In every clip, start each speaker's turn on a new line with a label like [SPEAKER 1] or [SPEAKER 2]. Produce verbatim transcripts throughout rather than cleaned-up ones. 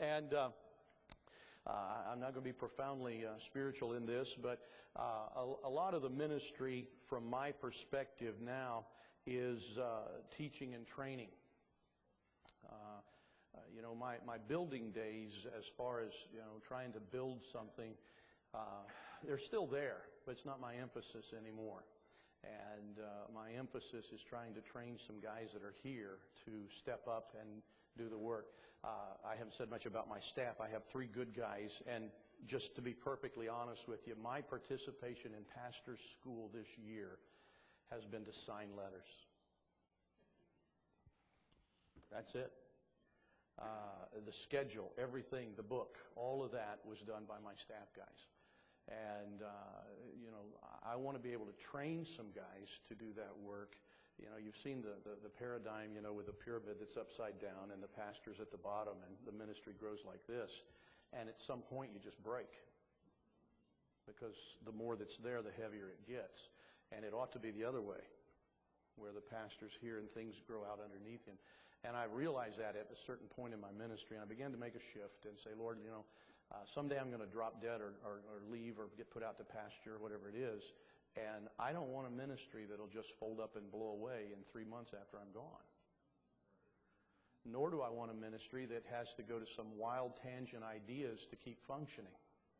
[SPEAKER 1] And uh, uh, I'm not going to be profoundly uh, spiritual in this, but uh, a, a lot of the ministry from my perspective now is uh, teaching and training. Uh, uh, you know, my, my building days, as far as, you know, trying to build something, uh, they're still there, but it's not my emphasis anymore. And uh, my emphasis is trying to train some guys that are here to step up and do the work. Uh, I haven't said much about my staff. I have three good guys, and just to be perfectly honest with you, my participation in pastor's school this year has been to sign letters. That's it. Uh, the schedule, everything, the book, all of that was done by my staff guys. And, uh, you know, I want to be able to train some guys to do that work. You know, you've seen the, the, the paradigm, you know, with the pyramid that's upside down and the pastor's at the bottom and the ministry grows like this. And at some point you just break. Because the more that's there, the heavier it gets. And it ought to be the other way, where the pastor's here and things grow out underneath him. And I realized that at a certain point in my ministry, and I began to make a shift and say, Lord, you know, Uh, someday I'm going to drop dead or, or, or leave or get put out to pasture, whatever it is. And I don't want a ministry that'll just fold up and blow away in three months after I'm gone. Nor do I want a ministry that has to go to some wild tangent ideas to keep functioning.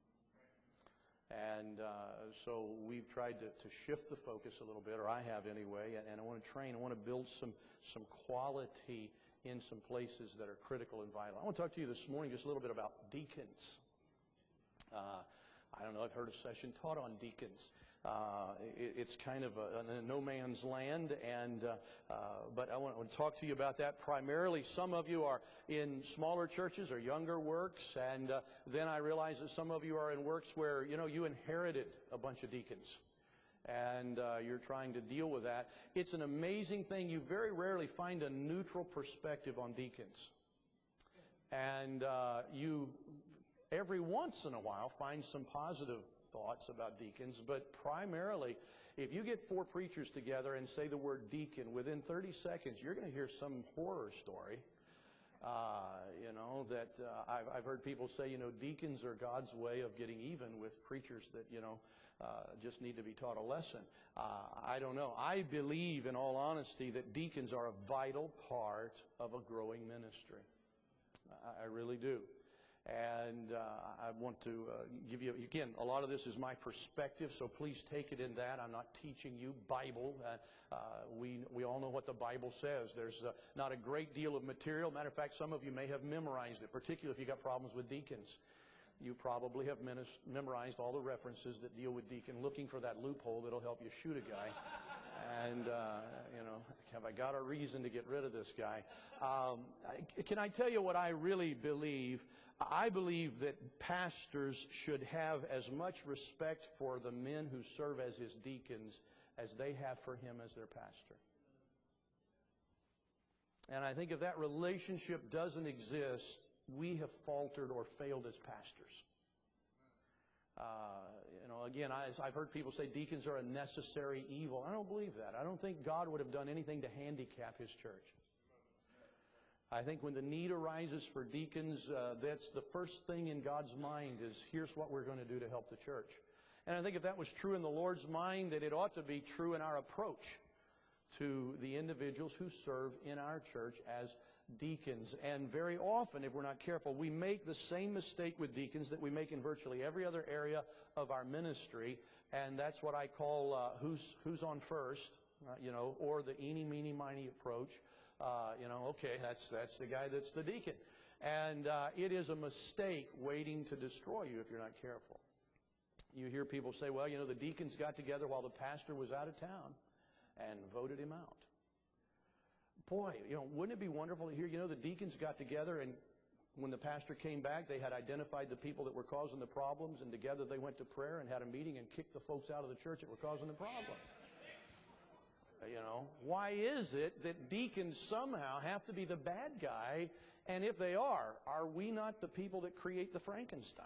[SPEAKER 1] And uh, so we've tried to, to shift the focus a little bit, or I have anyway, and, and I want to train, I want to build some, some quality in some places that are critical and vital. I want to talk to you this morning just a little bit about deacons. Uh, I don't know, I've heard a session taught on deacons. Uh, it, it's kind of a, a no man's land, and uh, uh, but I want, I want to talk to you about that. Primarily, some of you are in smaller churches or younger works, and uh, then I realize that some of you are in works where, you know, you inherited a bunch of deacons. And uh, you're trying to deal with that. It's an amazing thing. You very rarely find a neutral perspective on deacons. And uh, you, every once in a while, find some positive thoughts about deacons. But primarily, if you get four preachers together and say the word deacon, within thirty seconds, you're going to hear some horror story. Uh, you know, that uh, I've, I've heard people say, you know, deacons are God's way of getting even with preachers that, you know, uh, just need to be taught a lesson. Uh, I don't know. I believe, in all honesty, that deacons are a vital part of a growing ministry. I, I really do. And uh, I want to uh, give you, again, a lot of this is my perspective, so please take it in that. I'm not teaching you Bible. Uh, uh, we, we all know what the Bible says. There's uh, not a great deal of material. Matter of fact, some of you may have memorized it, particularly if you got problems with deacons. You probably have memorized all the references that deal with deacon, looking for that loophole that'll help you shoot a guy. And, uh, you know, have I got a reason to get rid of this guy? Um, I, can I tell you what I really believe? I believe that pastors should have as much respect for the men who serve as his deacons as they have for him as their pastor. And I think if that relationship doesn't exist, we have faltered or failed as pastors. Uh, you know, again, I, I've heard people say deacons are a necessary evil. I don't believe that. I don't think God would have done anything to handicap His church. I think when the need arises for deacons, uh, that's the first thing in God's mind is, here's what we're going to do to help the church. And I think if that was true in the Lord's mind, that it ought to be true in our approach to the individuals who serve in our church as deacons. And very often, if we're not careful, we make the same mistake with deacons that we make in virtually every other area of our ministry, and that's what I call uh, who's who's on first, uh, you know, or the eeny, meeny, miny approach. Uh, you know, okay, that's that's the guy that's the deacon. And uh, it is a mistake waiting to destroy you if you're not careful. You hear people say, well, you know, the deacons got together while the pastor was out of town and voted him out. Boy, you know, wouldn't it be wonderful to hear, you know, the deacons got together and when the pastor came back, they had identified the people that were causing the problems, and together they went to prayer and had a meeting and kicked the folks out of the church that were causing the problem. You know, why is it that deacons somehow have to be the bad guy? And if they are, are we not the people that create the Frankenstein?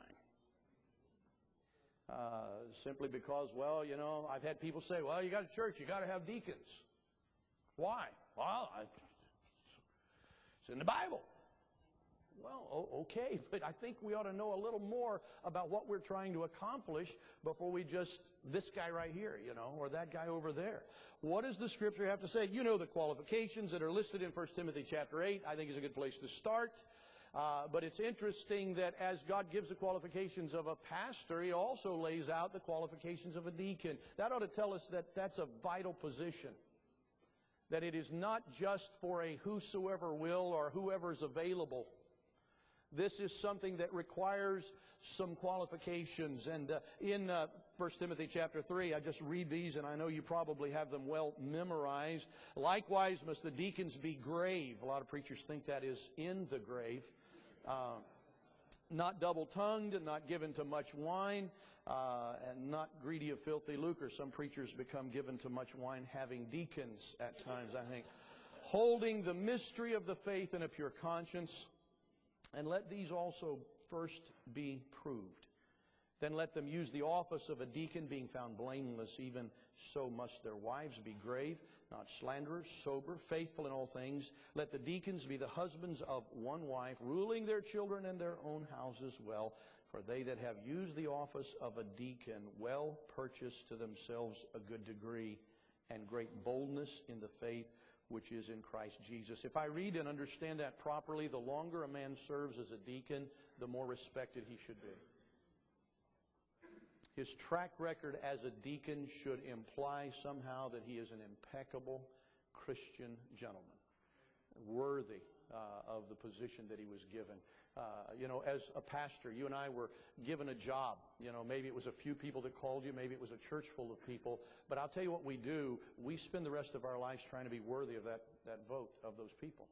[SPEAKER 1] Uh, simply because, well, you know, I've had people say, well, you got a church, you got to have deacons. Why? Well, I, it's in the Bible. Well, o- okay, but I think we ought to know a little more about what we're trying to accomplish before we just, this guy right here, you know, or that guy over there. What does the Scripture have to say? You know the qualifications that are listed in First Timothy chapter eight. I think is a good place to start. Uh, but it's interesting that as God gives the qualifications of a pastor, He also lays out the qualifications of a deacon. That ought to tell us that that's a vital position. That it is not just for a whosoever will or whoever is available. This is something that requires some qualifications. And uh, in uh, First Timothy chapter three, I just read these, and I know you probably have them well memorized. Likewise must the deacons be grave. A lot of preachers think that is in the grave. Uh, not double-tongued, not given to much wine, uh, and not greedy of filthy lucre. Some preachers become given to much wine, having deacons at times, I think. Holding the mystery of the faith in a pure conscience. And let these also first be proved. Then let them use the office of a deacon, being found blameless. Even so must their wives be grave, not slanderers, sober, faithful in all things. Let the deacons be the husbands of one wife, ruling their children and their own houses well. For they that have used the office of a deacon well purchase to themselves a good degree and great boldness in the faith which is in Christ Jesus. If I read and understand that properly, the longer a man serves as a deacon, the more respected he should be. His track record as a deacon should imply somehow that he is an impeccable Christian gentleman, worthy uh, of the position that he was given. Uh, you know, as a pastor, you and I were given a job. You know, maybe it was a few people that called you, maybe it was a church full of people. But I'll tell you what we do. We spend the rest of our lives trying to be worthy of that, that vote of those people.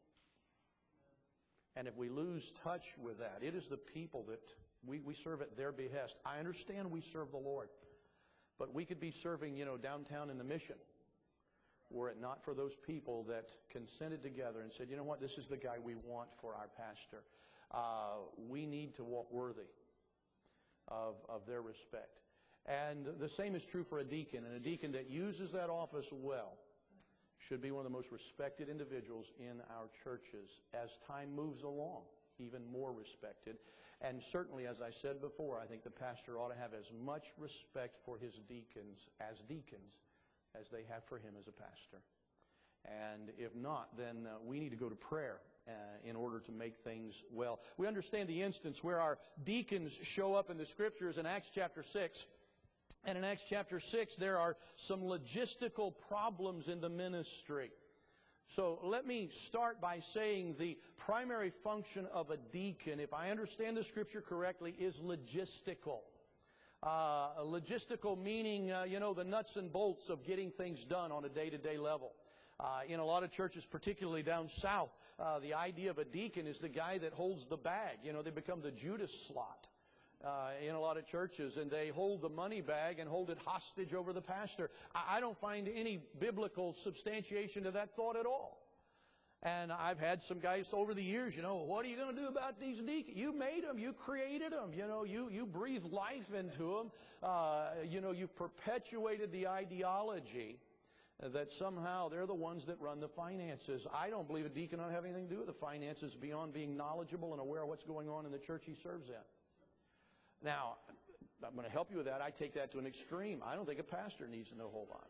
[SPEAKER 1] And if we lose touch with that, it is the people that we, we serve at their behest. I understand we serve the Lord. But we could be serving, you know, downtown in the Mission, were it not for those people that consented together and said, you know what, this is the guy we want for our pastor. Uh, we need to walk worthy of, of their respect. And the same is true for a deacon. And a deacon that uses that office well should be one of the most respected individuals in our churches. As time moves along, even more respected. And certainly, as I said before, I think the pastor ought to have as much respect for his deacons as deacons as they have for him as a pastor. And if not, then uh, we need to go to prayer uh, in order to make things well. We understand the instance where our deacons show up in the Scriptures in Acts chapter six. And in Acts chapter six, there are some logistical problems in the ministry. So let me start by saying the primary function of a deacon, if I understand the Scripture correctly, is logistical. Uh, logistical meaning, uh, you know, the nuts and bolts of getting things done on a day-to-day level. Uh, in a lot of churches, particularly down south, uh, the idea of a deacon is the guy that holds the bag. You know, they become the Judas slot uh, in a lot of churches, and they hold the money bag and hold it hostage over the pastor. I, I don't find any biblical substantiation to that thought at all. And I've had some guys over the years, you know, what are you going to do about these deacons? You made them. You created them. You know, you, you breathed life into them. Uh, you know, you've perpetuated the ideology that somehow they're the ones that run the finances. I don't believe a deacon ought to have anything to do with the finances beyond being knowledgeable and aware of what's going on in the church he serves in. Now, I'm going to help you with that. I take that to an extreme. I don't think a pastor needs to know a whole lot.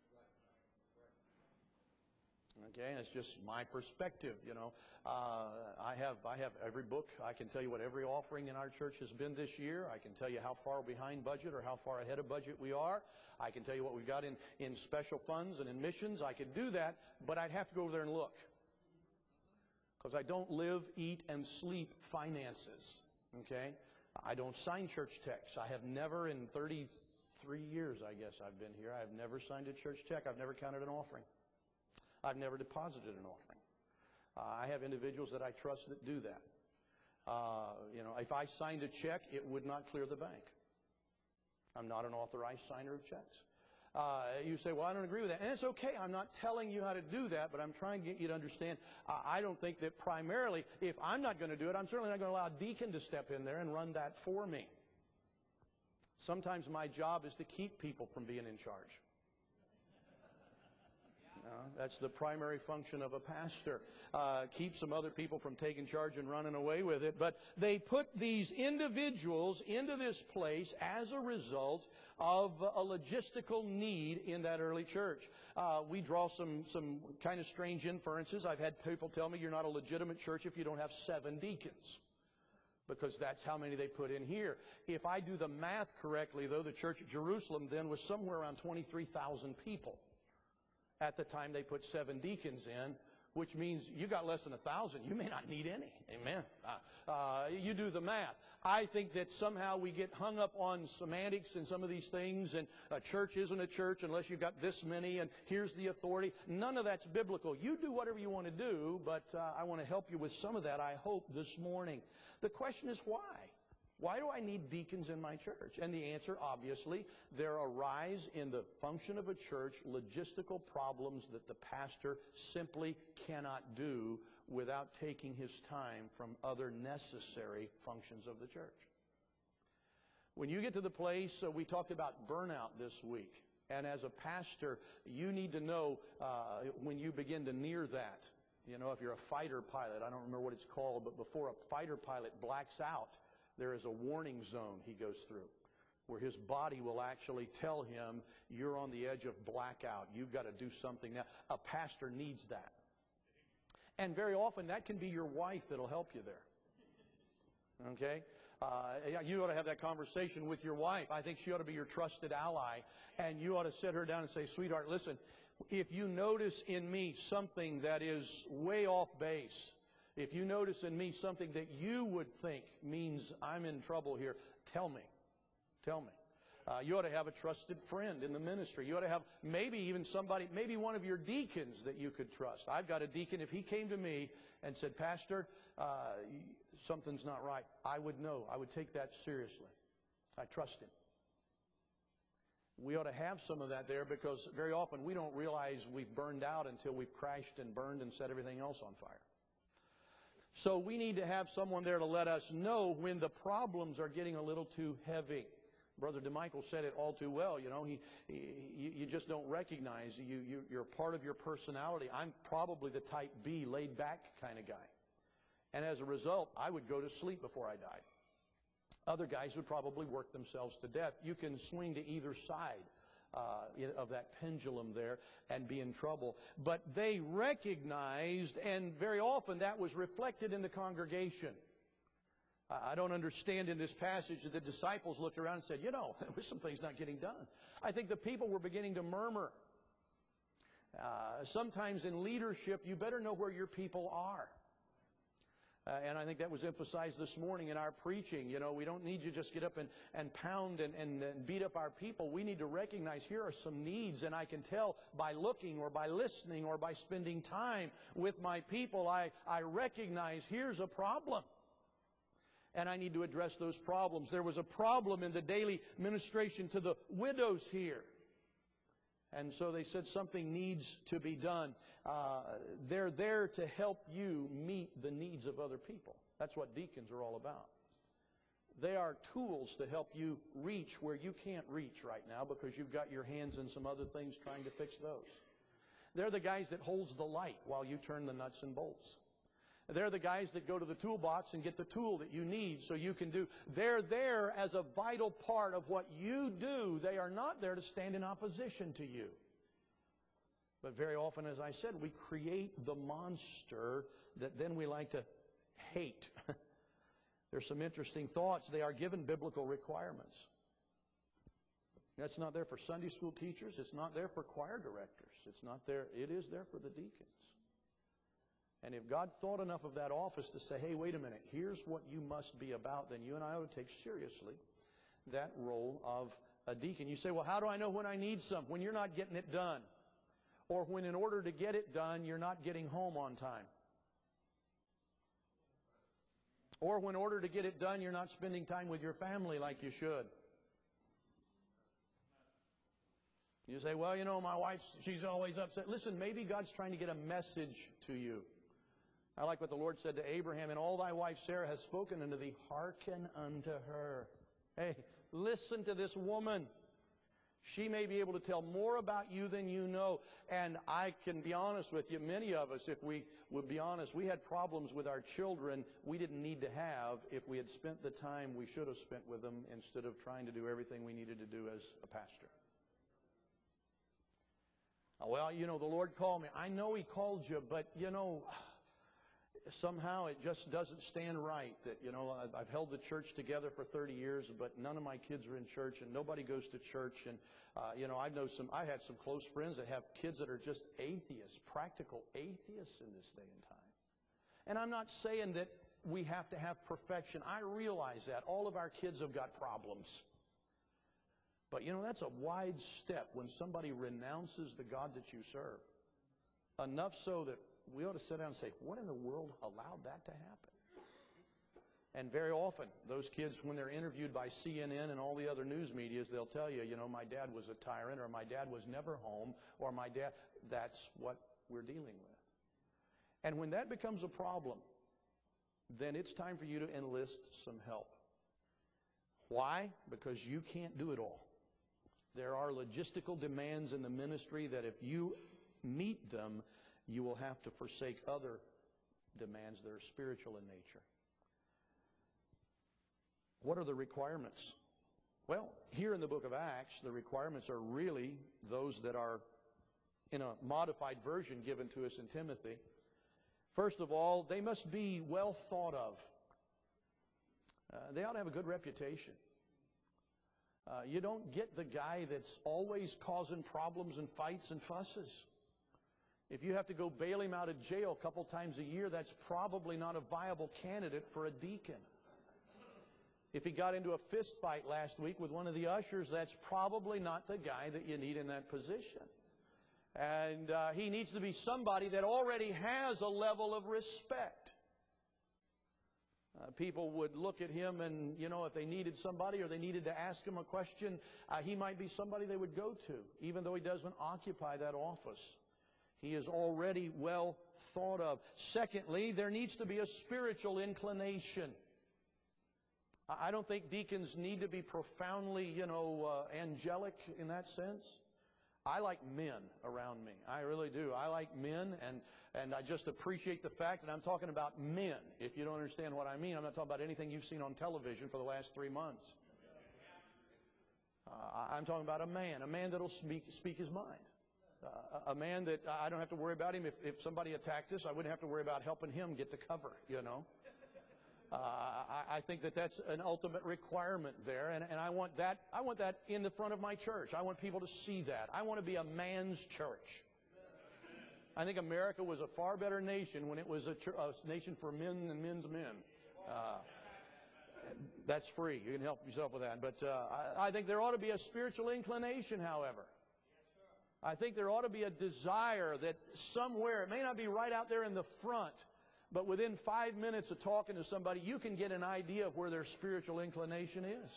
[SPEAKER 1] Okay, and it's just my perspective, you know. Uh, I have I have every book. I can tell you what every offering in our church has been this year. I can tell you how far behind budget or how far ahead of budget we are. I can tell you what we've got in, in special funds and in missions. I could do that, but I'd have to go over there and look. Because I don't live, eat, and sleep finances, okay? I don't sign church checks. I have never in thirty-three years, I guess I've been here, I've never signed a church check. I've never counted an offering. I've never deposited an offering. Uh, I have individuals that I trust that do that. Uh, you know, if I signed a check, it would not clear the bank. I'm not an authorized signer of checks. Uh, you say, well, I don't agree with that. And it's okay. I'm not telling you how to do that, but I'm trying to get you to understand. Uh, I don't think that primarily, if I'm not going to do it, I'm certainly not going to allow a deacon to step in there and run that for me. Sometimes my job is to keep people from being in charge. Uh, that's the primary function of a pastor. Uh, keep some other people from taking charge and running away with it. But they put these individuals into this place as a result of a logistical need in that early church. Uh, we draw some, some kind of strange inferences. I've had people tell me you're not a legitimate church if you don't have seven deacons, because that's how many they put in here. If I do the math correctly, though, the church at Jerusalem then was somewhere around twenty-three thousand people at the time they put seven deacons in, which means you got less than a thousand. You may not need any. Amen. Uh, uh, you do the math. I think that somehow we get hung up on semantics and some of these things, and a church isn't a church unless you've got this many, and here's the authority. None of that's biblical. You do whatever you want to do, but uh, I want to help you with some of that, I hope, this morning. The question is why? Why do I need deacons in my church? And the answer, obviously, there arise in the function of a church logistical problems that the pastor simply cannot do without taking his time from other necessary functions of the church. When you get to the place, uh, we talked about burnout this week. And as a pastor, you need to know uh, when you begin to near that. You know, if you're a fighter pilot, I don't remember what it's called, but before a fighter pilot blacks out, there is a warning zone he goes through where his body will actually tell him, you're on the edge of blackout. You've got to do something now. A pastor needs that. And very often that can be your wife that'll help you there. Okay? Uh, you ought to have that conversation with your wife. I think she ought to be your trusted ally. And you ought to sit her down and say, sweetheart, listen, if you notice in me something that is way off base, if you notice in me something that you would think means I'm in trouble here, tell me. Tell me. Uh, you ought to have a trusted friend in the ministry. You ought to have maybe even somebody, maybe one of your deacons that you could trust. I've got a deacon. If he came to me and said, Pastor, uh, something's not right, I would know. I would take that seriously. I trust him. We ought to have some of that there, because very often we don't realize we've burned out until we've crashed and burned and set everything else on fire. So we need to have someone there to let us know when the problems are getting a little too heavy. Brother DeMichael said it all too well. You know, he, he you just don't recognize. You, you, you're part of your personality. I'm probably the type B, laid back kind of guy. And as a result, I would go to sleep before I died. Other guys would probably work themselves to death. You can swing to either side Uh, of that pendulum there and be in trouble. But they recognized, and very often that was reflected in the congregation. I don't understand in this passage that the disciples looked around and said, you know, there's some things not getting done. I think the people were beginning to murmur. Uh, sometimes in leadership, you better know where your people are. Uh, and I think that was emphasized this morning in our preaching. You know, we don't need you to just get up and, and pound and, and, and beat up our people. We need to recognize here are some needs, and I can tell by looking or by listening or by spending time with my people, I, I recognize here's a problem. And I need to address those problems. There was a problem in the daily ministration to the widows here. And so they said something needs to be done. Uh, they're there to help you meet the needs of other people. That's what deacons are all about. They are tools to help you reach where you can't reach right now because you've got your hands in some other things trying to fix those. They're the guys that holds the light while you turn the nuts and bolts. They're the guys that go to the toolbox and get the tool that you need so you can do. They're there as a vital part of what you do. They are not there to stand in opposition to you. But very often, as I said, we create the monster that then we like to hate. There's some interesting thoughts. They are given biblical requirements. That's not there for Sunday school teachers. It's not there for choir directors. It's not there. It is there for the deacons. And if God thought enough of that office to say, hey, wait a minute, here's what you must be about, then you and I ought to take seriously that role of a deacon. You say, well, how do I know when I need some? When you're not getting it done. Or when in order to get it done, you're not getting home on time. Or when in order to get it done, you're not spending time with your family like you should. You say, well, you know, my wife, she's always upset. Listen, maybe God's trying to get a message to you. I like what the Lord said to Abraham, and all thy wife Sarah has spoken unto thee, hearken unto her. Hey, listen to this woman. She may be able to tell more about you than you know. And I can be honest with you, many of us, if we would be honest, we had problems with our children we didn't need to have if we had spent the time we should have spent with them instead of trying to do everything we needed to do as a pastor. Well, you know, the Lord called me. I know He called you, but, you know, somehow it just doesn't stand right that, you know, I've held the church together for thirty years, but none of my kids are in church and nobody goes to church. And, uh, you know, I know some, I had some close friends that have kids that are just atheists, practical atheists in this day and time. And I'm not saying that we have to have perfection. I realize that. All of our kids have got problems. But, you know, that's a wide step when somebody renounces the God that you serve. Enough so that we ought to sit down and say, what in the world allowed that to happen? And very often, those kids, when they're interviewed by C N N and all the other news medias, they'll tell you, you know, my dad was a tyrant, or my dad was never home, or my dad, that's what we're dealing with. And when that becomes a problem, then it's time for you to enlist some help. Why? Because you can't do it all. There are logistical demands in the ministry that if you meet them, you will have to forsake other demands that are spiritual in nature. What are the requirements? Well, here in the book of Acts, the requirements are really those that are in a modified version given to us in Timothy. First of all, they must be well thought of. Uh, they ought to have a good reputation. Uh, you don't get the guy that's always causing problems and fights and fusses. If you have to go bail him out of jail a couple times a year, that's probably not a viable candidate for a deacon. If he got into a fist fight last week with one of the ushers, that's probably not the guy that you need in that position. And uh, he needs to be somebody that already has a level of respect. Uh, people would look at him and, you know, if they needed somebody or they needed to ask him a question, uh, he might be somebody they would go to, even though he doesn't occupy that office. He is already well thought of. Secondly, there needs to be a spiritual inclination. I don't think deacons need to be profoundly, you know, uh, angelic in that sense. I like men around me. I really do. I like men, and, and I just appreciate the fact that I'm talking about men. If you don't understand what I mean, I'm not talking about anything you've seen on television for the last three months. Uh, I'm talking about a man, a man that will speak, speak his mind. Uh, a man that I don't have to worry about him. If, if somebody attacked us, I wouldn't have to worry about helping him get to cover, you know. Uh, I, I think that that's an ultimate requirement there, and, and I want that. I want that in the front of my church. I want people to see that. I want to be a man's church. I think America was a far better nation when it was a, ch- a nation for men and men's men. Uh, that's free. You can help yourself with that. But uh, I, I think there ought to be a spiritual inclination, however. I think there ought to be a desire that somewhere, it may not be right out there in the front, but within five minutes of talking to somebody, you can get an idea of where their spiritual inclination is.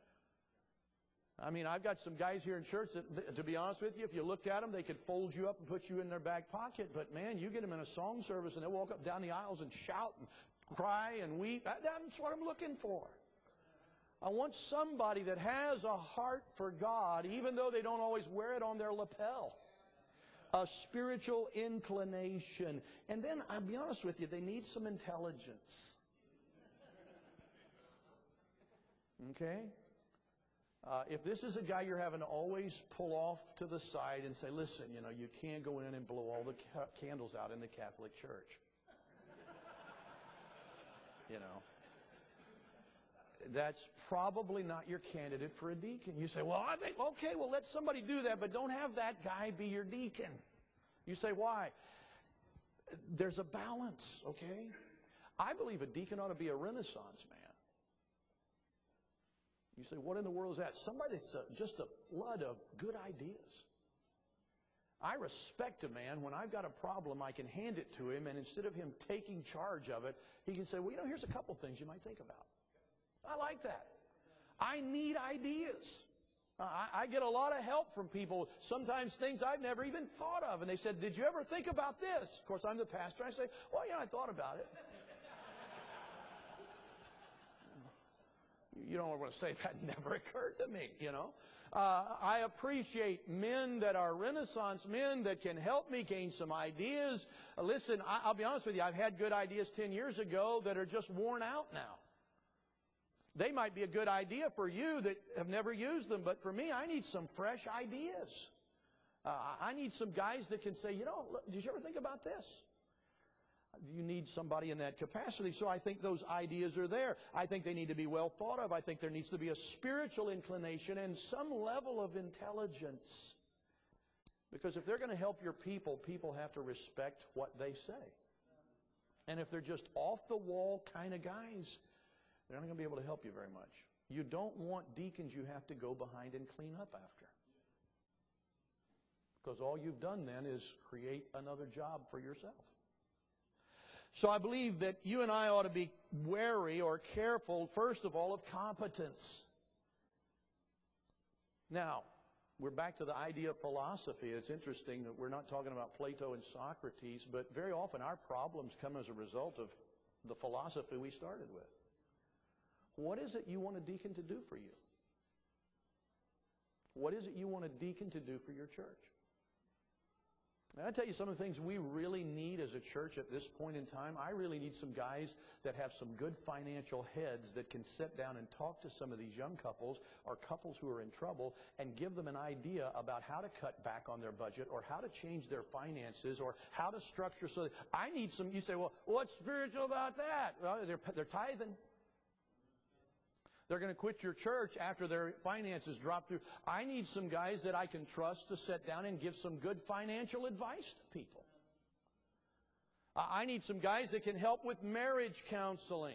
[SPEAKER 1] I mean, I've got some guys here in church that, to be honest with you, if you looked at them, they could fold you up and put you in their back pocket. But man, you get them in a song service and they'll walk up down the aisles and shout and cry and weep. That's what I'm looking for. I want somebody that has a heart for God, even though they don't always wear it on their lapel. A spiritual inclination. And then, I'll be honest with you, they need some intelligence. Okay? Uh, if this is a guy you're having to always pull off to the side and say, listen, you know, you can't go in and blow all the ca- candles out in the Catholic Church. You know. That's probably not your candidate for a deacon. You say, well, I think, okay, well, let somebody do that, but don't have that guy be your deacon. You say, why? There's a balance, okay? I believe a deacon ought to be a Renaissance man. You say, what in the world is that? Somebody that's a, just a flood of good ideas. I respect a man when I've got a problem, I can hand it to him, and instead of him taking charge of it, he can say, well, you know, here's a couple things you might think about. I like that. I need ideas. Uh, I, I get a lot of help from people, sometimes things I've never even thought of. And they said, did you ever think about this? Of course, I'm the pastor. I say, well, yeah, I thought about it. you don't want to say that never occurred to me, you know. Uh, I appreciate men that are Renaissance men that can help me gain some ideas. Uh, listen, I, I'll be honest with you, I've had good ideas ten years ago that are just worn out now. They might be a good idea for you that have never used them, but for me, I need some fresh ideas. Uh, I need some guys that can say, you know, look, did you ever think about this? You need somebody in that capacity. So I think those ideas are there. I think they need to be well thought of. I think there needs to be a spiritual inclination and some level of intelligence. Because if they're going to help your people, people have to respect what they say. And if they're just off-the-wall kind of guys, they're not going to be able to help you very much. You don't want deacons you have to go behind and clean up after. Because all you've done then is create another job for yourself. So I believe that you and I ought to be wary or careful, first of all, of competence. Now, we're back to the idea of philosophy. It's interesting that we're not talking about Plato and Socrates, but very often our problems come as a result of the philosophy we started with. What is it you want a deacon to do for you? What is it you want a deacon to do for your church? I'll tell you some of the things we really need as a church at this point in time. I really need some guys that have some good financial heads that can sit down and talk to some of these young couples or couples who are in trouble and give them an idea about how to cut back on their budget or how to change their finances or how to structure. So that I need some, you say, well, what's spiritual about that? Well, they're, they're tithing. They're going to quit your church after their finances drop through. I need some guys that I can trust to sit down and give some good financial advice to people. I need some guys that can help with marriage counseling.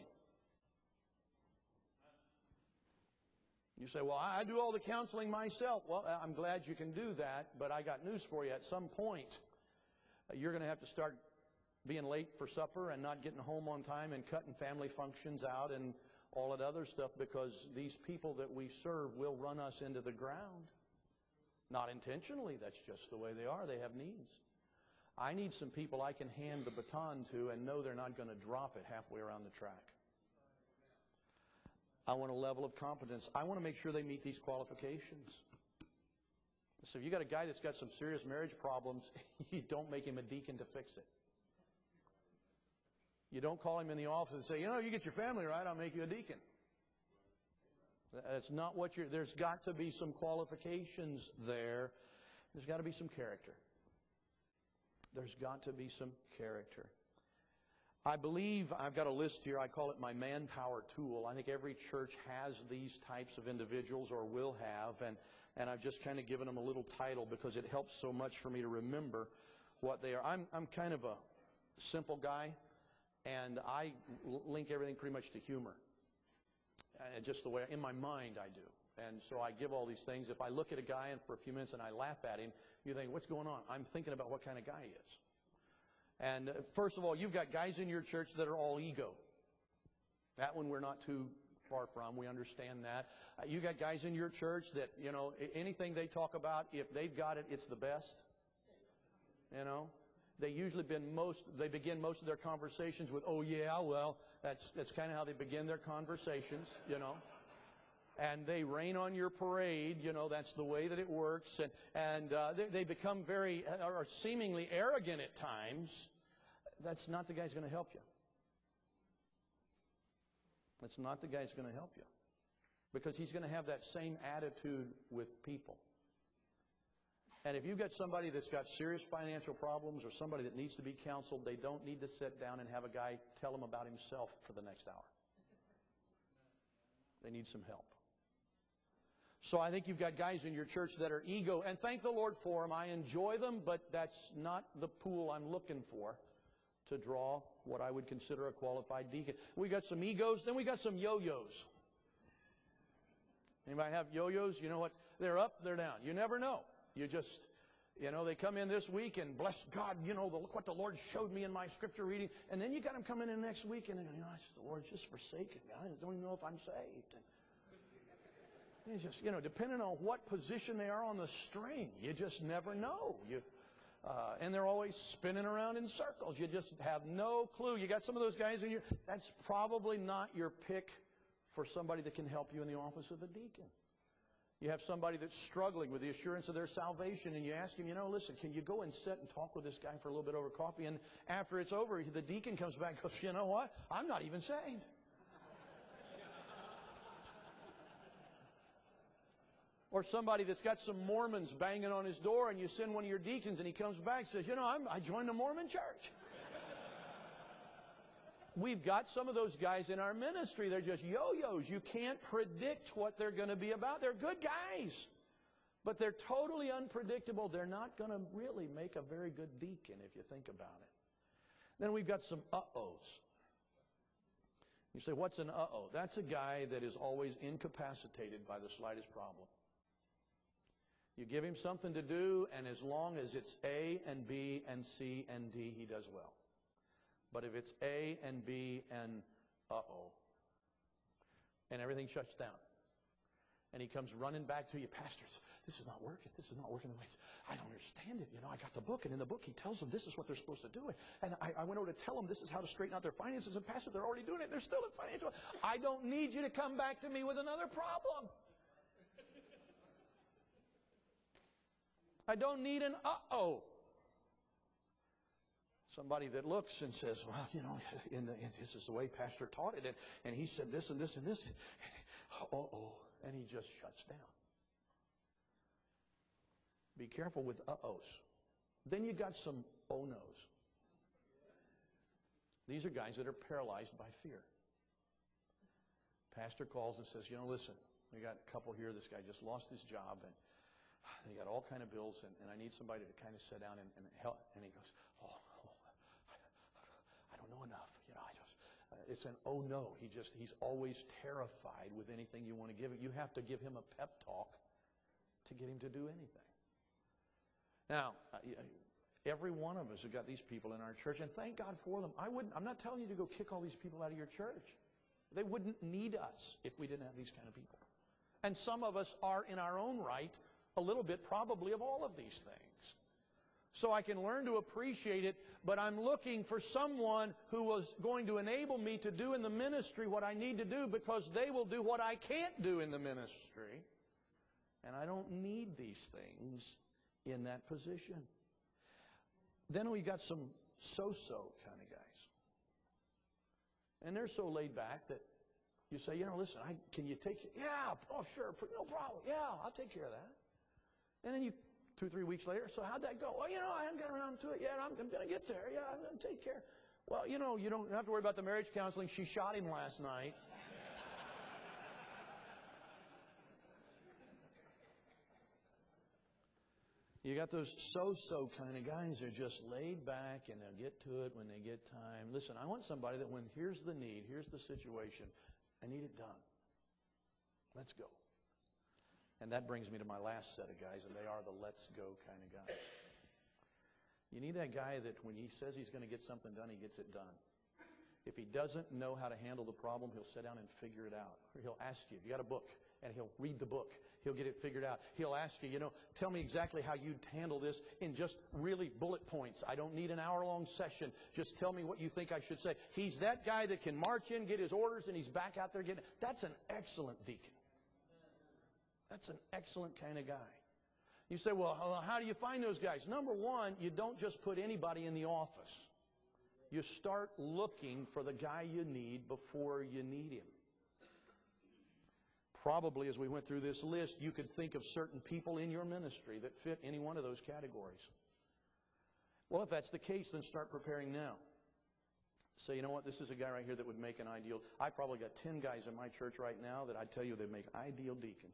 [SPEAKER 1] You say, well, I do all the counseling myself. Well, I'm glad you can do that, but I got news for you. At some point, you're going to have to start being late for supper and not getting home on time and cutting family functions out and all that other stuff, because these people that we serve will run us into the ground. Not intentionally, that's just the way they are. They have needs. I need some people I can hand the baton to and know they're not going to drop it halfway around the track. I want a level of competence. I want to make sure they meet these qualifications. So if you got a guy that's got some serious marriage problems, you don't make him a deacon to fix it. You don't call him in the office and say, you know, you get your family right, I'll make you a deacon. That's not what you're, there's got to be some qualifications there. There's got to be some character. There's got to be some character. I believe, I've got a list here, I call it my manpower tool. I think every church has these types of individuals or will have, and, and I've just kind of given them a little title because it helps so much for me to remember what they are. I'm, I'm kind of a simple guy. And I link everything pretty much to humor. Uh, just the way, in my mind I do. And so I give all these things. If I look at a guy and for a few minutes and I laugh at him, you think, what's going on? I'm thinking about what kind of guy he is. And uh, first of all, you've got guys in your church that are all ego. That one we're not too far from. We understand that. Uh, you got guys in your church that, you know, anything they talk about, if they've got it, it's the best. You know? They usually been most, they begin most of their conversations with, oh yeah, well, that's, that's kind of how they begin their conversations, you know. And they rain on your parade, you know, that's the way that it works. And, and uh, they, they become very, or seemingly arrogant at times. That's not the guy who's going to help you. That's not the guy who's going to help you. Because he's going to have that same attitude with people. And if you've got somebody that's got serious financial problems or somebody that needs to be counseled, they don't need to sit down and have a guy tell them about himself for the next hour. They need some help. So I think you've got guys in your church that are ego, and thank the Lord for them. I enjoy them, but that's not the pool I'm looking for to draw what I would consider a qualified deacon. We got some egos, then we got some yo-yos. Anybody have yo-yos? You know what? They're up, they're down. You never know. You just, you know, they come in this week and bless God, you know, the, look what the Lord showed me in my scripture reading. And then you got them coming in next week and, you know, the Lord just forsaken me. I don't even know if I'm saved. And it's just, you know, depending on what position they are on the string, you just never know. You, uh, and they're always spinning around in circles. You just have no clue. You got some of those guys in your, that's probably not your pick for somebody that can help you in the office of a deacon. You have somebody that's struggling with the assurance of their salvation, and you ask him, you know, listen, can you go and sit and talk with this guy for a little bit over coffee? And after it's over, the deacon comes back and goes, you know what? I'm not even saved. Or somebody that's got some Mormons banging on his door, and you send one of your deacons, and he comes back and says, you know, I'm, I joined the Mormon church. We've got some of those guys in our ministry. They're just yo-yos. You can't predict what they're going to be about. They're good guys, but they're totally unpredictable. They're not going to really make a very good deacon if you think about it. Then we've got some uh-ohs. You say, what's an uh-oh? That's a guy that is always incapacitated by the slightest problem. You give him something to do, and as long as it's A and B and C and D, he does well. But if it's A and B and uh-oh, and everything shuts down, and he comes running back to you, pastors, this is not working. This is not working the way it's, I don't understand it. You know, I got the book, and in the book he tells them this is what they're supposed to do. And I, I went over to tell them this is how to straighten out their finances, and pastor, they're already doing it. They're still in financial. I don't need you to come back to me with another problem. I don't need an uh-oh. Somebody that looks and says, well, you know, in the, in, this is the way Pastor taught it, and, and he said this and this and this, and, uh-oh, and he just shuts down. Be careful with uh-ohs. Then you got some oh-nos. These are guys that are paralyzed by fear. Pastor calls and says, you know, listen, we got a couple here, this guy just lost his job, and they got all kind of bills, and, and I need somebody to kind of sit down and, and help. And he goes, oh, I don't know enough. You know, I just, uh, it's an oh no. He just, he's always terrified with anything you want to give him. You have to give him a pep talk to get him to do anything. Now, uh, every one of us have got these people in our church, and thank God for them. I wouldn't, I'm not telling you to go kick all these people out of your church. They wouldn't need us if we didn't have these kind of people. And some of us are in our own right a little bit probably of all of these things. So I can learn to appreciate it, but I'm looking for someone who was going to enable me to do in the ministry what I need to do, because they will do what I can't do in the ministry. And I don't need these things in that position. Then we got some so-so kind of guys. And they're so laid back that you say, you know, listen, I, can you take it? Yeah, oh, sure, no problem. Yeah, I'll take care of that. And then you, two, three weeks later, so how'd that go? Well, you know, I haven't got around to it yet. I'm, I'm going to get there. Yeah, I'm going to take care. Well, you know, you don't have to worry about the marriage counseling. She shot him last night. You got those so-so kind of guys. They're just laid back, and they'll get to it when they get time. Listen, I want somebody that when here's the need, here's the situation, I need it done. Let's go. And that brings me to my last set of guys, and they are the let's go kind of guys. You need that guy that when he says he's going to get something done, he gets it done. If he doesn't know how to handle the problem, he'll sit down and figure it out. Or he'll ask you, you got a book, and he'll read the book. He'll get it figured out. He'll ask you, you know, tell me exactly how you'd handle this in just really bullet points. I don't need an hour-long session. Just tell me what you think I should say. He's that guy that can march in, get his orders, and he's back out there getting it. That's an excellent deacon. That's an excellent kind of guy. You say, well, how do you find those guys? Number one, you don't just put anybody in the office. You start looking for the guy you need before you need him. Probably as we went through this list, you could think of certain people in your ministry that fit any one of those categories. Well, if that's the case, then start preparing now. Say, you know what, this is a guy right here that would make an ideal. I probably got ten guys in my church right now that I tell you they make ideal deacons.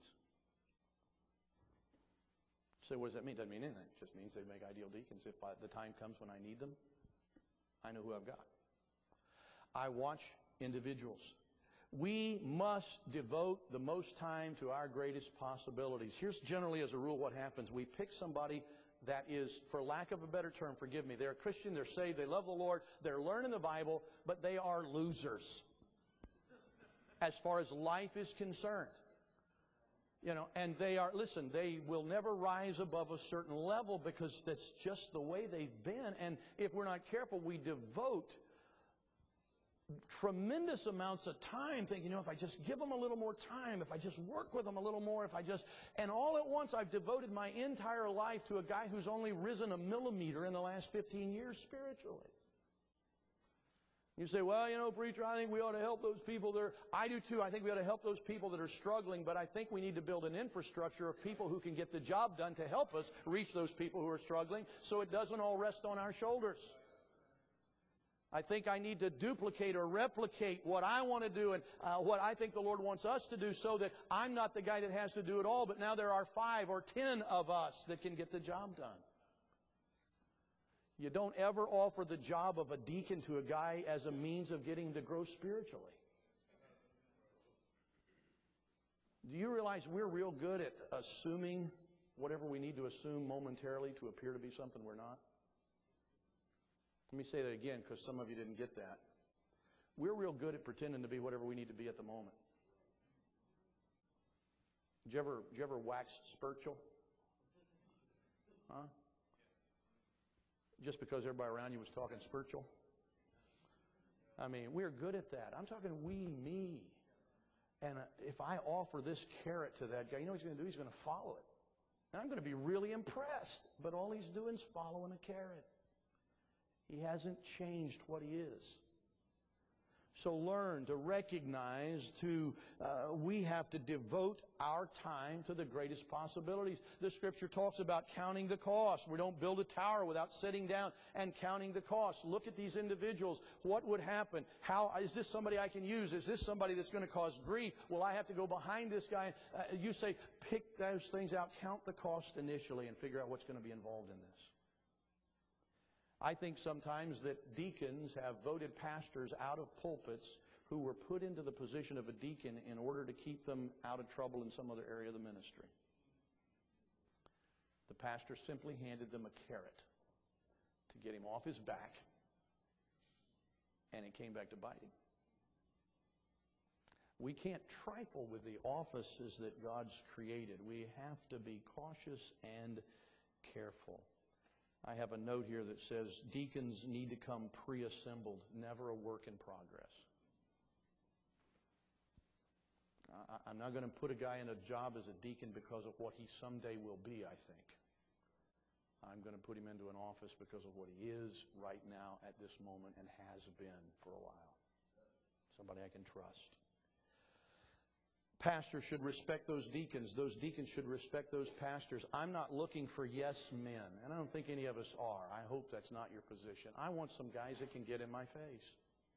[SPEAKER 1] So what does that mean? It doesn't mean anything. It just means they make ideal deacons. If I, the time comes when I need them, I know who I've got. I watch individuals. We must devote the most time to our greatest possibilities. Here's generally as a rule what happens. We pick somebody that is, for lack of a better term, forgive me, they're a Christian, they're saved, they love the Lord, they're learning the Bible, but they are losers as far as life is concerned. You know, and they are, listen, they will never rise above a certain level because that's just the way they've been. And if we're not careful, we devote tremendous amounts of time thinking, you know, if I just give them a little more time, if I just work with them a little more, if I just, and all at once I've devoted my entire life to a guy who's only risen a millimeter in the last fifteen years spiritually. You say, well, you know, preacher, I think we ought to help those people that are, I do too, I think we ought to help those people that are struggling, but I think we need to build an infrastructure of people who can get the job done to help us reach those people who are struggling so it doesn't all rest on our shoulders. I think I need to duplicate or replicate what I want to do and uh, what I think the Lord wants us to do so that I'm not the guy that has to do it all, but now there are five or ten of us that can get the job done. You don't ever offer the job of a deacon to a guy as a means of getting him to grow spiritually. Do you realize we're real good at assuming whatever we need to assume momentarily to appear to be something we're not? Let me say that again because some of you didn't get that. We're real good at pretending to be whatever we need to be at the moment. Did you ever, did you ever wax spiritual? Huh? Just because everybody around you was talking spiritual? I mean, we're good at that. I'm talking we, me. And uh, if I offer this carrot to that guy, you know what he's going to do? He's going to follow it. And I'm going to be really impressed. But all he's doing is following a carrot. He hasn't changed what he is. So learn to recognize to, uh, we have to devote our time to the greatest possibilities. The Scripture talks about counting the cost. We don't build a tower without sitting down and counting the cost. Look at these individuals. What would happen? How, is this somebody I can use? Is this somebody that's going to cause grief? Will I have to go behind this guy? Uh, you say, pick those things out, count the cost initially, and figure out what's going to be involved in this. I think sometimes that deacons have voted pastors out of pulpits who were put into the position of a deacon in order to keep them out of trouble in some other area of the ministry. The pastor simply handed them a carrot to get him off his back, and it came back to bite him. We can't trifle with the offices that God's created. We have to be cautious and careful. I have a note here that says deacons need to come pre-assembled, never a work in progress. I, I'm not going to put a guy in a job as a deacon because of what he someday will be, I think. I'm going to put him into an office because of what he is right now at this moment and has been for a while. Somebody I can trust. Pastors should respect those deacons. Those deacons should respect those pastors. I'm not looking for yes men, and I don't think any of us are. I hope that's not your position. I want some guys that can get in my face.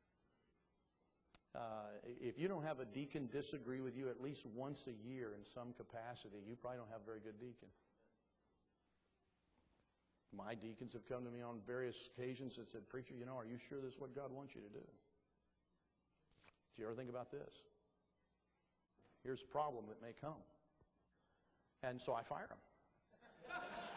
[SPEAKER 1] Uh, if you don't have a deacon disagree with you at least once a year in some capacity, you probably don't have a very good deacon. My deacons have come to me on various occasions and said, "Preacher, you know, are you sure this is what God wants you to do? Did you ever think about this? Here's a problem that may come." And so I fire them.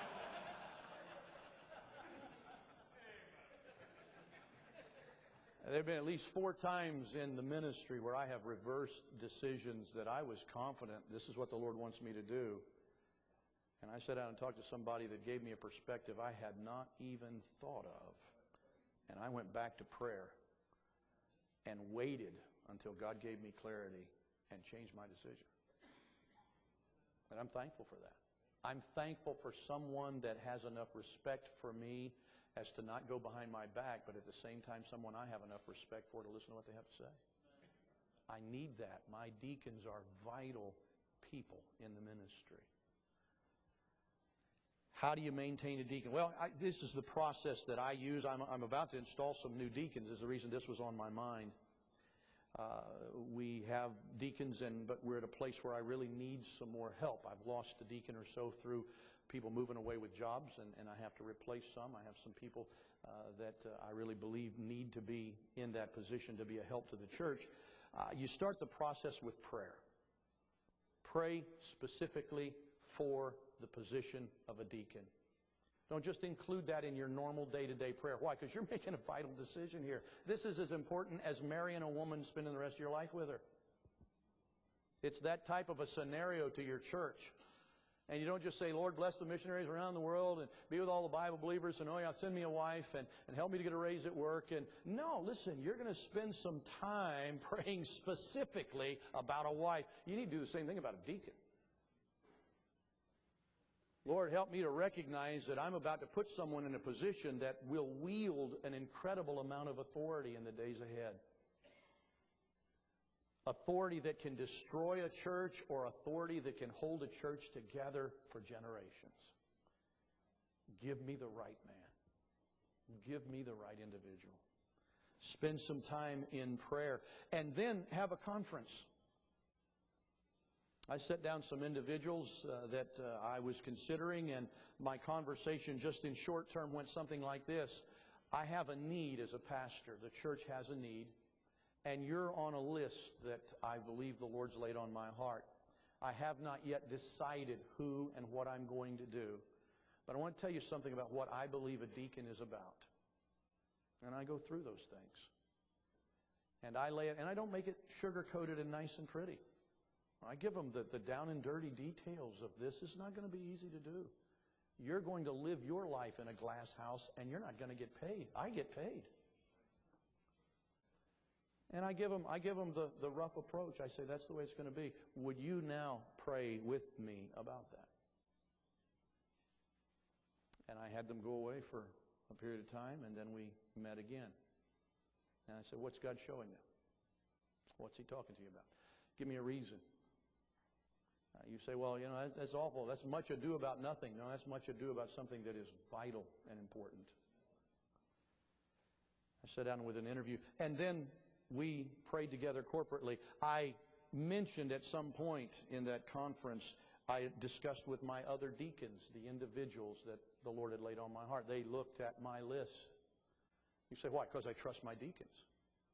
[SPEAKER 1] There have been at least four times in the ministry where I have reversed decisions that I was confident this is what the Lord wants me to do. And I sat down and talked to somebody that gave me a perspective I had not even thought of. And I went back to prayer and waited until God gave me clarity and changed my decision. And I'm thankful for that. I'm thankful for someone that has enough respect for me as to not go behind my back, but at the same time someone I have enough respect for to listen to what they have to say. I need that. My deacons are vital people in the ministry. How do you maintain a deacon? Well, I, this is the process that I use. I'm, I'm about to install some new deacons is the reason this was on my mind. Uh, we have deacons, and but we're at a place where I really need some more help. I've lost a deacon or so through people moving away with jobs, and, and I have to replace some. I have some people uh, that uh, I really believe need to be in that position to be a help to the church. Uh, you start the process with prayer. Pray specifically for the position of a deacon. Don't just include that in your normal day-to-day prayer. Why? Because you're making a vital decision here. This is as important as marrying a woman, spending the rest of your life with her. It's that type of a scenario to your church. And you don't just say, Lord, bless the missionaries around the world and be with all the Bible believers and, oh, yeah, send me a wife and, and help me to get a raise at work. And no, listen, you're going to spend some time praying specifically about a wife. You need to do the same thing about a deacon. Lord, help me to recognize that I'm about to put someone in a position that will wield an incredible amount of authority in the days ahead. Authority that can destroy a church or authority that can hold a church together for generations. Give me the right man. Give me the right individual. Spend some time in prayer. And then have a conference. I set down some individuals uh, that uh, I was considering, and my conversation just in short term went something like this. I have a need as a pastor. The church has a need. And you're on a list that I believe the Lord's laid on my heart. I have not yet decided who and what I'm going to do. But I want to tell you something about what I believe a deacon is about. And I go through those things. And I lay it, and I don't make it sugar-coated and nice and pretty. I give them the, the down and dirty details of this. It's not going to be easy to do. You're going to live your life in a glass house, and you're not going to get paid. I get paid. And I give them, I give them the, the rough approach. I say, that's the way it's going to be. Would you now pray with me about that? And I had them go away for a period of time, and then we met again. And I said, what's God showing you? What's He talking to you about? Give me a reason. Uh, you say, well, you know, that's, that's awful. That's much ado about nothing. No, that's much ado about something that is vital and important. I sat down with an interview, and then we prayed together corporately. I mentioned at some point in that conference, I discussed with my other deacons, the individuals that the Lord had laid on my heart. They looked at my list. You say, why? Because I trust my deacons.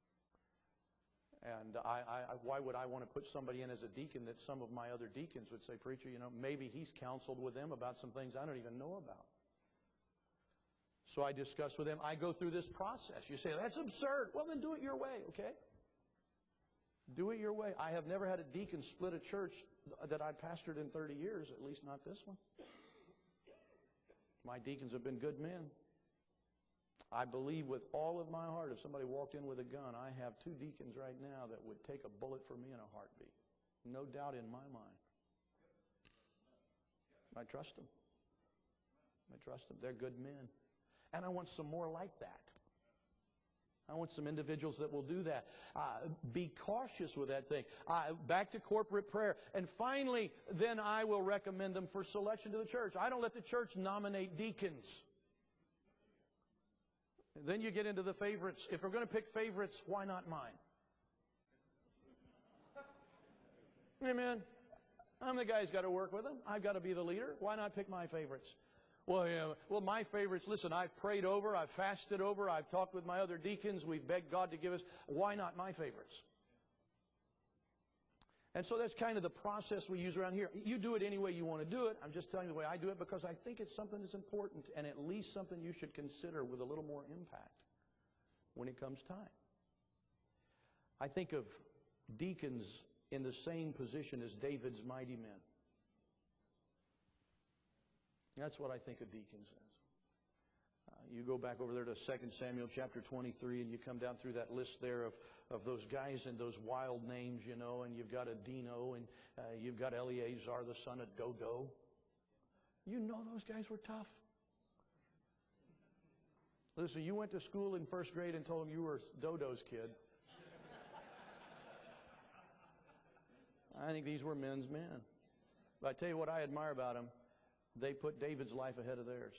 [SPEAKER 1] And I, I, why would I want to put somebody in as a deacon that some of my other deacons would say, preacher, you know, maybe he's counseled with them about some things I don't even know about. So I discuss with them. I go through this process. You say, that's absurd. Well, then do it your way, okay? Do it your way. I have never had a deacon split a church that I pastored in thirty years, at least not this one. My deacons have been good men. I believe with all of my heart, if somebody walked in with a gun, I have two deacons right now that would take a bullet for me in a heartbeat. No doubt in my mind. I trust them. I trust them. They're good men. And I want some more like that. I want some individuals that will do that. Uh, be cautious with that thing. Uh, back to corporate prayer. And finally, then I will recommend them for selection to the church. I don't let the church nominate deacons. Then you get into the favorites. If we're going to pick favorites, why not mine? Amen. I'm the guy who's got to work with them. I've got to be the leader. Why not pick my favorites? Well, yeah, well, my favorites, listen, I've prayed over, I've fasted over, I've talked with my other deacons, we've begged God to give us. Why not my favorites? And so that's kind of the process we use around here. You do it any way you want to do it. I'm just telling you the way I do it because I think it's something that's important and at least something you should consider with a little more impact when it comes time. I think of deacons in the same position as David's mighty men. That's what I think of deacons as. Uh, you go back over there to Second Samuel chapter twenty-three and you come down through that list there of, of those guys and those wild names, you know, and you've got a Dino and uh, you've got Eleazar, the son of Dodo. You know those guys were tough. Listen, you went to school in first grade and told them you were Dodo's kid. I think these were men's men. But I tell you what I admire about them. They put David's life ahead of theirs.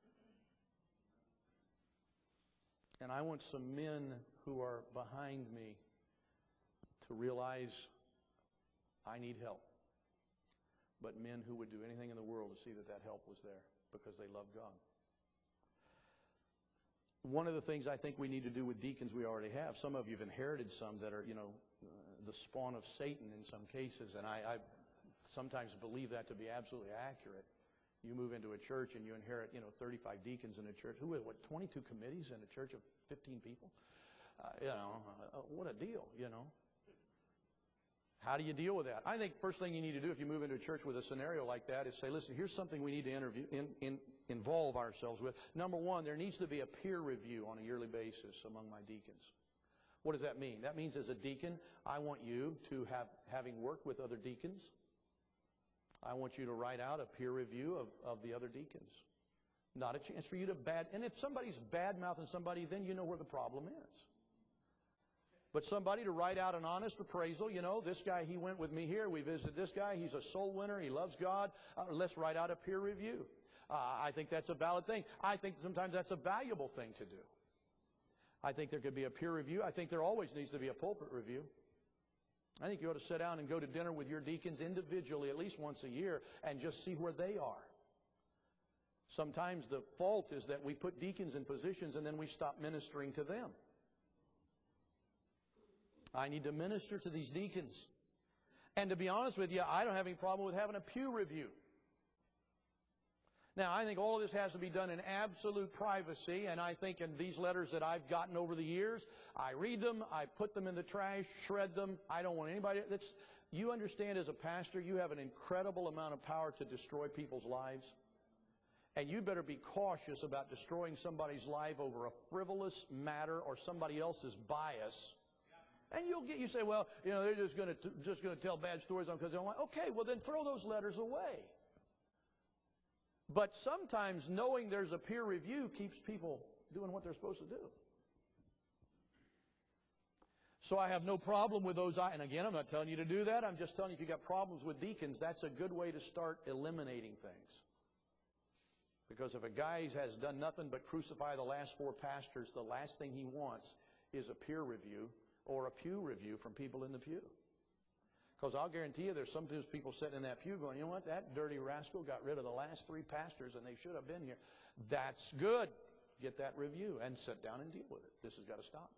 [SPEAKER 1] And I want some men who are behind me to realize I need help. But men who would do anything in the world to see that that help was there because they love God. One of the things I think we need to do with deacons we already have, some of you have inherited some that are, you know, uh, the spawn of Satan in some cases, and I, I sometimes believe that to be absolutely accurate. You move into a church and you inherit, you know, thirty-five deacons in a church. Who, what, twenty-two committees in a church of fifteen people? Uh, you know, uh, what a deal, you know. How do you deal with that? I think first thing you need to do if you move into a church with a scenario like that is say, listen, here's something we need to interview, in, in, involve ourselves with. Number one, there needs to be a peer review on a yearly basis among my deacons. What does that mean? That means as a deacon, I want you to have, having worked with other deacons, I want you to write out a peer review of, of the other deacons. Not a chance for you to bad, and if somebody's bad-mouthing somebody, then you know where the problem is. But somebody to write out an honest appraisal, you know, this guy, he went with me here, we visited this guy, he's a soul winner, he loves God, uh, let's write out a peer review. Uh, I think that's a valid thing. I think sometimes that's a valuable thing to do. I think there could be a peer review. I think there always needs to be a pulpit review. I think you ought to sit down and go to dinner with your deacons individually at least once a year and just see where they are. Sometimes the fault is that we put deacons in positions and then we stop ministering to them. I need to minister to these deacons. And to be honest with you, I don't have any problem with having a pew review. Now, I think all of this has to be done in absolute privacy, and I think in these letters that I've gotten over the years, I read them, I put them in the trash, shred them. I don't want anybody that's, you understand as a pastor, you have an incredible amount of power to destroy people's lives. And you better be cautious about destroying somebody's life over a frivolous matter or somebody else's bias. And you'll get, you say, well, you know, they're just going to just going to tell bad stories on because they don't like. Okay, well then throw those letters away. But sometimes knowing there's a peer review keeps people doing what they're supposed to do. So I have no problem with those. And again, I'm not telling you to do that. I'm just telling you if you've got problems with deacons, that's a good way to start eliminating things. Because if a guy has done nothing but crucify the last four pastors, the last thing he wants is a peer review or a pew review from people in the pew. Because I'll guarantee you there's sometimes people sitting in that pew going, you know what, that dirty rascal got rid of the last three pastors and they should have been here. That's good. Get that review and sit down and deal with it. This has got to stop.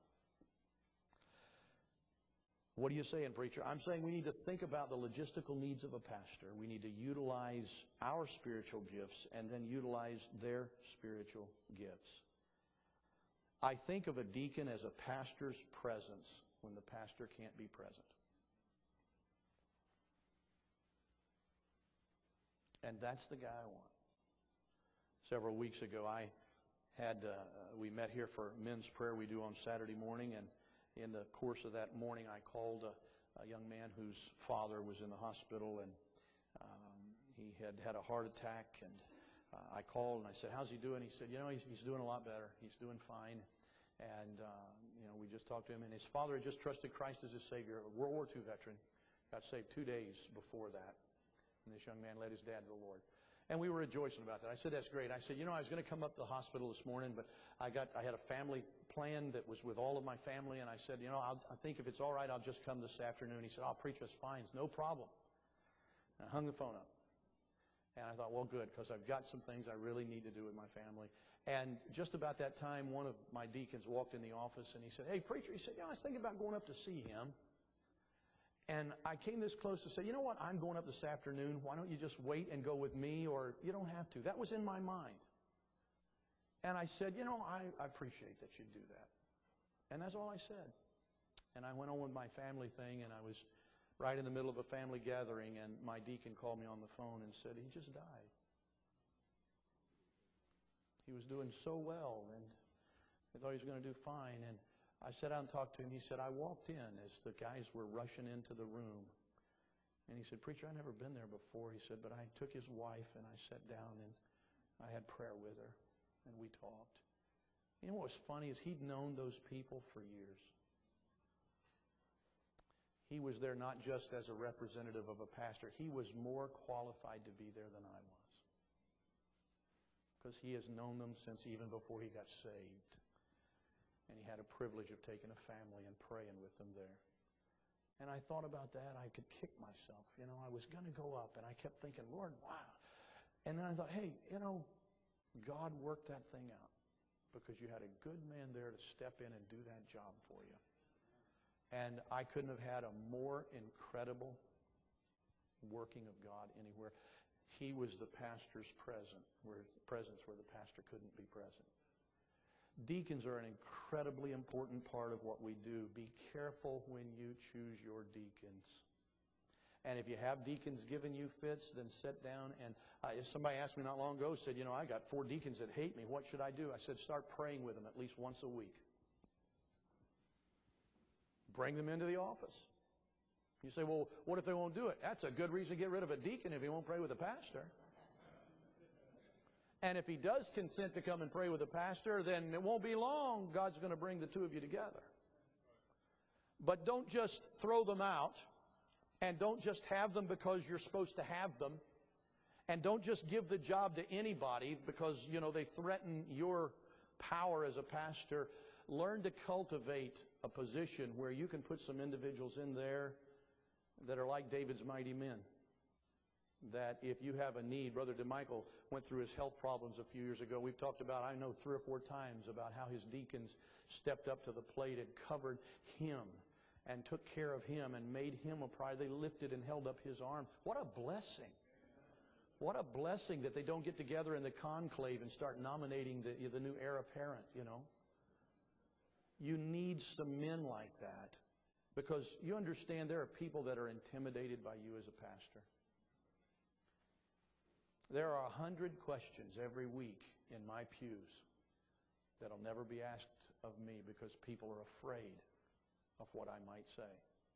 [SPEAKER 1] What are you saying, preacher? I'm saying we need to think about the logistical needs of a pastor. We need to utilize our spiritual gifts and then utilize their spiritual gifts. I think of a deacon as a pastor's presence when the pastor can't be present. And that's the guy I want. Several weeks ago, I had, uh, we met here for men's prayer we do on Saturday morning, and in the course of that morning, I called a, a young man whose father was in the hospital, and um, he had had a heart attack, and uh, I called and I said, how's he doing? He said, you know, he's, he's doing a lot better. He's doing fine. And, uh, you know, we just talked to him, and his father had just trusted Christ as his Savior, a World War Two veteran, got saved two days before that. And this young man led his dad to the Lord. And we were rejoicing about that. I said, that's great. I said, you know, I was going to come up to the hospital this morning, but I got, I had a family plan that was with all of my family, and I said, you know, I'll, I think if it's all right, I'll just come this afternoon. He said, I'll preach us fine. It's no problem. And I hung the phone up. And I thought, well, good, because I've got some things I really need to do with my family. And just about that time, one of my deacons walked in the office, and he said, hey, preacher, he said, you know, I was thinking about going up to see him. And I came this close to say, you know what, I'm going up this afternoon. Why don't you just wait and go with me, or you don't have to. That was in my mind. And I said, you know, I, I appreciate that you do that. And that's all I said. And I went on with my family thing, and I was right in the middle of a family gathering, and my deacon called me on the phone and said, he just died. He was doing so well, and I thought he was going to do fine. And I sat down and talked to him. He said, I walked in as the guys were rushing into the room. And he said, preacher, I've never been there before. He said, but I took his wife and I sat down and I had prayer with her and we talked. You know what was funny is he'd known those people for years. He was there not just as a representative of a pastor. He was more qualified to be there than I was. Because he has known them since even before he got saved. And he had a privilege of taking a family and praying with them there. And I thought about that. I could kick myself. You know, I was going to go up, and I kept thinking, Lord, wow. And then I thought, hey, you know, God worked that thing out because you had a good man there to step in and do that job for you. And I couldn't have had a more incredible working of God anywhere. He was the pastor's present, where, presence where the pastor couldn't be present. Deacons are an incredibly important part of what we do. Be careful when you choose your deacons. And if you have deacons giving you fits, then sit down. And uh, somebody asked me not long ago, said, you know, I got four deacons that hate me. What should I do? I said, start praying with them at least once a week. Bring them into the office. You say, well, what if they won't do it? That's a good reason to get rid of a deacon if he won't pray with a pastor. And if he does consent to come and pray with a pastor, then it won't be long. God's going to bring the two of you together. But don't just throw them out. And don't just have them because you're supposed to have them. And don't just give the job to anybody because, you know, they threaten your power as a pastor. Learn to cultivate a position where you can put some individuals in there that are like David's mighty men. That if you have a need, Brother DeMichael went through his health problems a few years ago. We've talked about, I know, three or four times about how his deacons stepped up to the plate and covered him and took care of him and made him a priority. They lifted and held up his arm. What a blessing. What a blessing that they don't get together in the conclave and start nominating the, the new heir apparent, you know. You need some men like that because you understand there are people that are intimidated by you as a pastor. There are a hundred questions every week in my pews that'll never be asked of me because people are afraid of what I might say.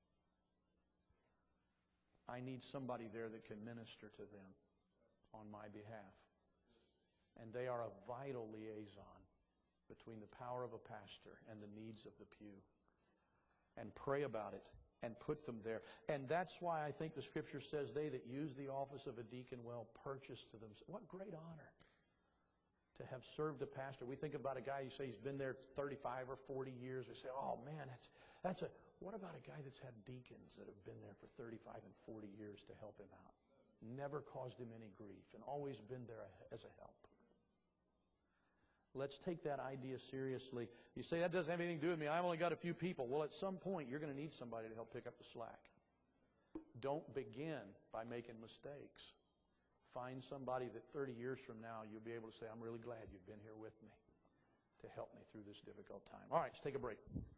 [SPEAKER 1] I need somebody there that can minister to them on my behalf. And they are a vital liaison between the power of a pastor and the needs of the pew. And pray about it and put them there. And that's why I think the Scripture says they that use the office of a deacon well purchase to them. What great honor to have served a pastor. We think about a guy, you say he's been there thirty-five or forty years. We say, oh man, that's, that's a, what about a guy that's had deacons that have been there for thirty-five and forty years to help him out? Never caused him any grief and always been there as a help. Let's take that idea seriously. You say, that doesn't have anything to do with me. I've only got a few people. Well, at some point, you're going to need somebody to help pick up the slack. Don't begin by making mistakes. Find somebody that thirty years from now, you'll be able to say, I'm really glad you've been here with me to help me through this difficult time. All right, let's take a break.